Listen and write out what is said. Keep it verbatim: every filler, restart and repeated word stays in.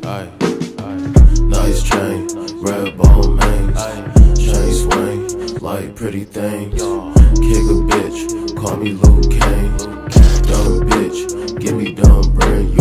Nice chain, red bone mains, chain swing like pretty things. Kick a bitch, call me Luke Kane. Dumb bitch, give me dumb brain.